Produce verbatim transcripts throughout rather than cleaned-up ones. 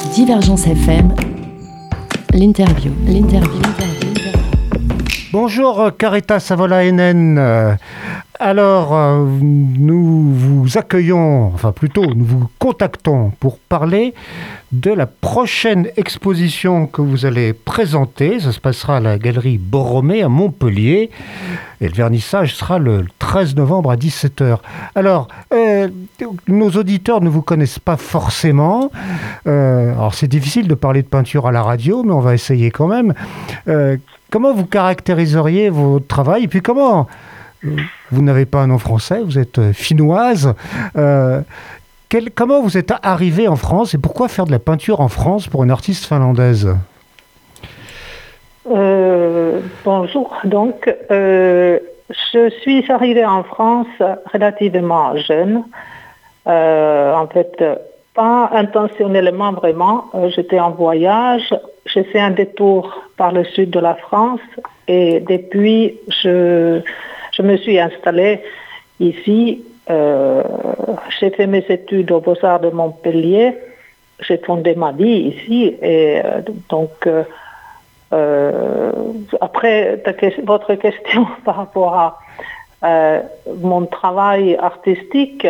Divergence F M, l'interview, l'interview, l'interview. Bonjour Carita Savola-Hénen. Alors, nous vous accueillons, enfin plutôt, nous vous contactons pour parler de la prochaine exposition que vous allez présenter. Ça se passera à la galerie Borromée à Montpellier. Et le vernissage sera le treize novembre à dix-sept heures. Alors, euh, nos auditeurs ne vous connaissent pas forcément. Euh, alors, c'est difficile de parler de peinture à la radio, mais on va essayer quand même. Euh, comment vous caractériseriez votre travail? Et puis comment... Vous n'avez pas un nom français, vous êtes finnoise. Euh, quel, comment vous êtes arrivée en France et pourquoi faire de la peinture en France pour une artiste finlandaise? euh, Bonjour. Donc, euh, je suis arrivée en France relativement jeune. Euh, en fait, pas intentionnellement vraiment. Euh, j'étais en voyage. J'ai fait un détour par le sud de la France et depuis, je... Je me suis installée ici, euh, j'ai fait mes études aux Beaux-Arts de Montpellier, j'ai fondé ma vie ici et euh, donc euh, euh, après ta, votre question par rapport à euh, mon travail artistique,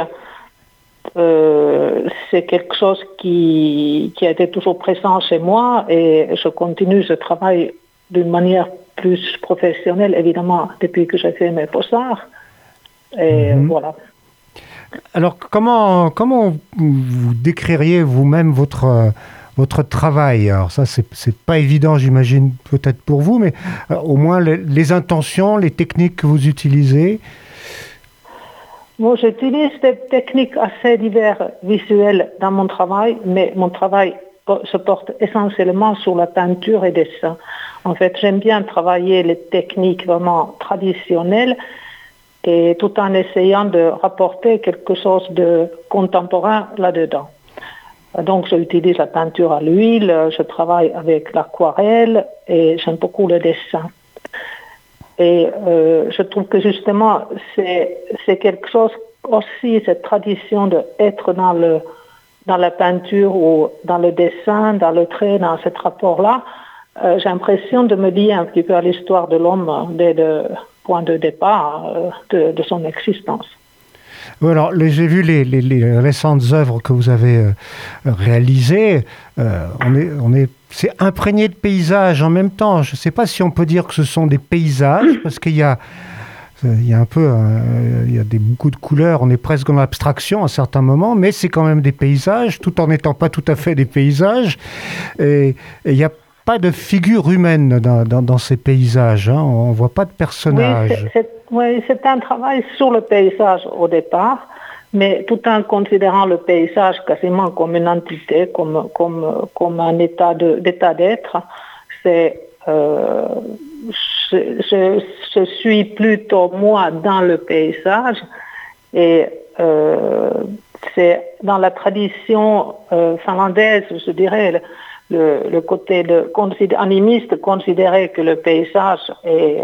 euh, c'est quelque chose qui, qui a été toujours présent chez moi et je continue ce travail d'une manière plus professionnelle, évidemment, depuis que j'ai fait mes beaux-arts. Et mmh. voilà. Alors, comment, comment vous décririez vous-même votre, votre travail? Alors ça, c'est, c'est pas évident, j'imagine, peut-être pour vous, mais euh, au moins les, les intentions, les techniques que vous utilisez. Bon, j'utilise des techniques assez diverses visuelles dans mon travail, mais mon travail se porte essentiellement sur la peinture et dessin. En fait, j'aime bien travailler les techniques vraiment traditionnelles et tout en essayant de rapporter quelque chose de contemporain là-dedans. Donc, j'utilise la peinture à l'huile, je travaille avec l'aquarelle et j'aime beaucoup le dessin. Et euh, je trouve que justement, c'est, c'est quelque chose aussi, cette tradition d'être dans le dans la peinture ou dans le dessin, dans le trait, dans ce rapport-là, euh, j'ai l'impression de me lier un petit peu à l'histoire de l'homme dès le point de départ euh, de, de son existence. Oui, alors, les, j'ai vu les, les, les récentes œuvres que vous avez euh, réalisées. Euh, on est, on est, c'est imprégné de paysages en même temps. Je ne sais pas si on peut dire que ce sont des paysages, parce qu'il y a... Il y a un peu, euh, il y a des, beaucoup de couleurs, on est presque dans l'abstraction à certains moments, mais c'est quand même des paysages, tout en n'étant pas tout à fait des paysages. Et, et il n'y a pas de figure humaine dans, dans, dans ces paysages, hein. On ne voit pas de personnages. Oui, c'est, c'est, oui, c'est un travail sur le paysage au départ, mais tout en considérant le paysage quasiment comme une entité, comme, comme, comme un état, de, d'état d'être. C'est... Euh, Je, je, je suis plutôt moi dans le paysage et euh, c'est dans la tradition euh, finlandaise, je dirais, le, le côté de, animiste, considérer que le paysage est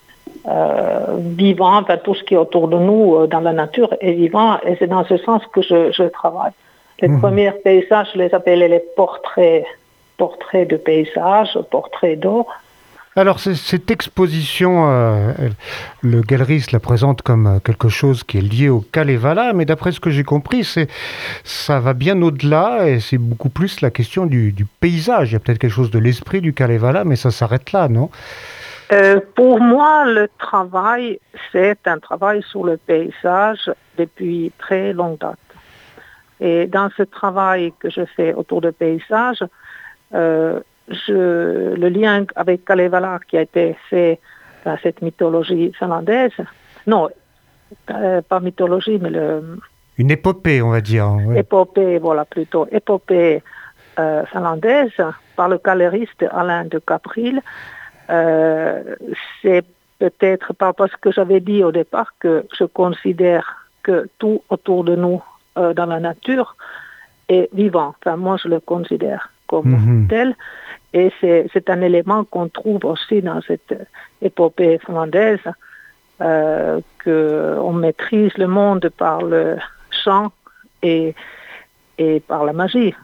euh, vivant, enfin, tout ce qui est autour de nous euh, dans la nature est vivant et c'est dans ce sens que je, je travaille. Les mmh. premiers paysages, je les appelais les portraits, portraits de paysages, portraits d'eau. Alors, cette exposition, euh, le galeriste la présente comme quelque chose qui est lié au Kalevala, mais d'après ce que j'ai compris, c'est, ça va bien au-delà et c'est beaucoup plus la question du, du paysage. Il y a peut-être quelque chose de l'esprit du Kalevala, mais ça s'arrête là, non? euh, Pour moi, le travail, c'est un travail sur le paysage depuis très longue date. Et dans ce travail que je fais autour du paysage, euh, Je, le lien avec Kalevala qui a été fait dans cette mythologie finlandaise, non, euh, pas mythologie, mais le... Une épopée, on va dire. Oui. Épopée, voilà, plutôt, épopée euh, finlandaise, par le galeriste Alain de Capril. Euh, c'est peut-être pas parce que j'avais dit au départ que je considère que tout autour de nous, euh, dans la nature, est vivant. Enfin, moi, je le considère comme mm-hmm. tel. Et c'est, c'est un élément qu'on trouve aussi dans cette épopée finlandaise, euh, qu'on maîtrise le monde par le chant et, et par la magie.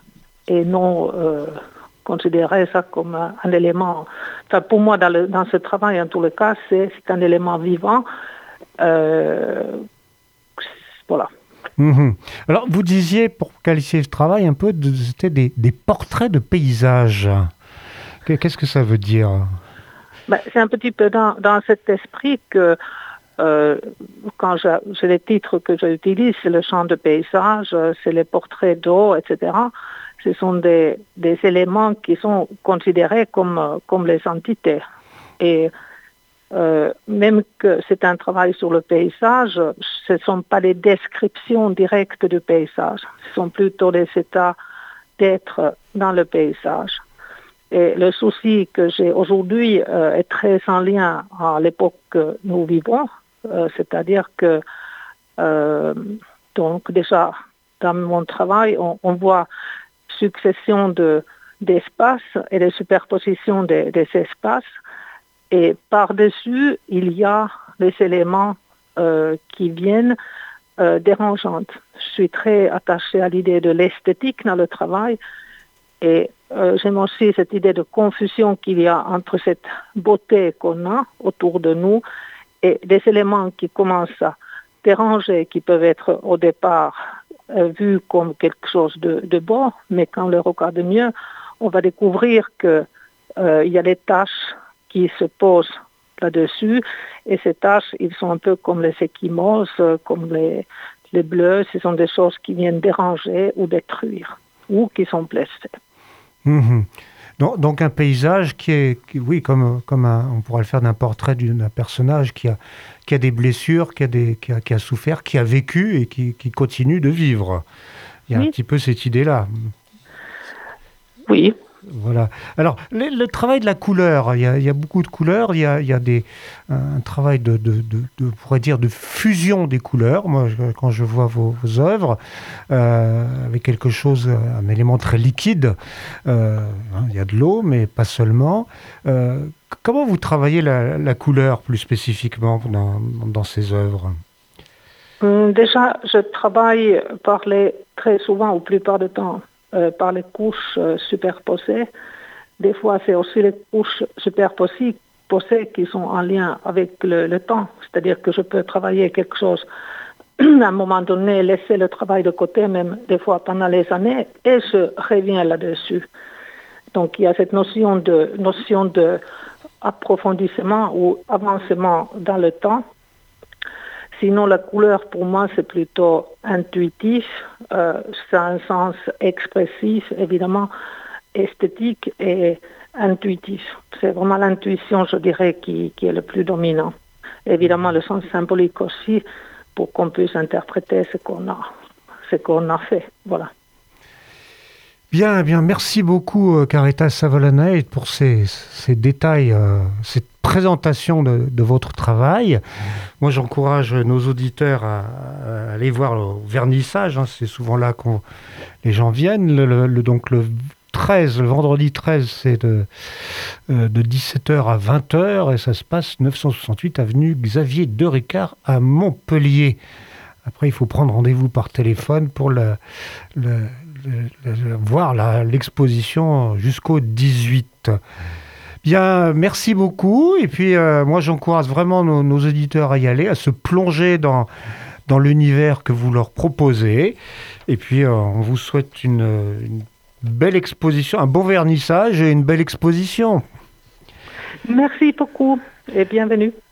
et non euh, considérer ça comme un, un élément. Enfin, pour moi, dans, le, dans ce travail, en tous les cas, c'est, c'est un élément vivant. Euh, voilà. Mmh. Alors, vous disiez, pour qualifier ce travail un peu, de, c'était des, des portraits de paysages. Qu'est-ce que ça veut dire? Ben, c'est un petit peu dans, dans cet esprit que euh, quand j'ai, j'ai les titres que j'utilise, c'est le champ de paysage, c'est les portraits d'eau, et cetera. Ce sont des, des éléments qui sont considérés comme, comme les entités. Et euh, même que c'est un travail sur le paysage, ce ne sont pas des descriptions directes du paysage, ce sont plutôt des états d'être dans le paysage. Et le souci que j'ai aujourd'hui euh, est très en lien à l'époque que nous vivons, euh, c'est-à-dire que euh, donc déjà dans mon travail, on, on voit succession de, d'espaces et de superposition de, des espaces, et par-dessus, il y a des éléments euh, qui viennent euh, dérangeantes. Je suis très attachée à l'idée de l'esthétique dans le travail, et euh, j'aime aussi cette idée de confusion qu'il y a entre cette beauté qu'on a autour de nous et des éléments qui commencent à déranger, qui peuvent être au départ euh, vus comme quelque chose de, de beau, mais quand on le regarde mieux, on va découvrir qu'il euh, y a des taches qui se posent là-dessus, et ces taches, ils sont un peu comme les échymoses, comme les, les bleus, ce sont des choses qui viennent déranger ou détruire, ou qui sont blessées. Mmh. Donc, donc un paysage qui est, qui, oui, comme, comme un, on pourrait le faire d'un portrait d'un personnage qui a, qui a des blessures, qui a, des, qui, a, qui a souffert, qui a vécu et qui, qui continue de vivre. Il y a oui. un petit peu cette idée-là. Oui. Voilà. Alors, le, le travail de la couleur, il y a, il y a beaucoup de couleurs, il y a, il y a des, un travail de, de, de, de, on pourrait dire, de fusion des couleurs. Moi, je, quand je vois vos, vos œuvres, euh, avec quelque chose, un élément très liquide, euh, hein, il y a de l'eau, mais pas seulement. Euh, comment vous travaillez la, la couleur plus spécifiquement dans, dans ces œuvres? Déjà, je travaille par les, très souvent, ou plupart du temps, Euh, par les couches euh, superposées. Des fois, c'est aussi les couches superposées qui sont en lien avec le, le temps. C'est-à-dire que je peux travailler quelque chose à un moment donné, laisser le travail de côté, même des fois pendant les années, et je reviens là-dessus. Donc, il y a cette notion de, notion de approfondissement ou avancement dans le temps. Sinon, la couleur, pour moi, c'est plutôt intuitif. Euh, c'est un sens expressif, évidemment, esthétique et intuitif. C'est vraiment l'intuition, je dirais, qui, qui est le plus dominant. Évidemment, le sens symbolique aussi, pour qu'on puisse interpréter ce qu'on a, ce qu'on a fait. Voilà. Bien, bien, merci beaucoup, Caritas Savolanaite, pour ces, ces détails, euh, cette présentation de, de votre travail. Moi, j'encourage nos auditeurs à, à aller voir le vernissage. Hein, c'est souvent là que les gens viennent. Le, le, donc le treize, le vendredi treize, c'est de, euh, de dix-sept heures à vingt heures et ça se passe neuf cent soixante-huit avenue Xavier de Ricard à Montpellier. Après, il faut prendre rendez-vous par téléphone pour le, le Le, le, voir la, l'exposition jusqu'au dix-huit. Bien, merci beaucoup. Et puis, euh, moi, j'encourage vraiment nos, nos auditeurs à y aller, à se plonger dans, dans l'univers que vous leur proposez. Et puis, euh, on vous souhaite une, une belle exposition, un bon vernissage et une belle exposition. Merci beaucoup et bienvenue.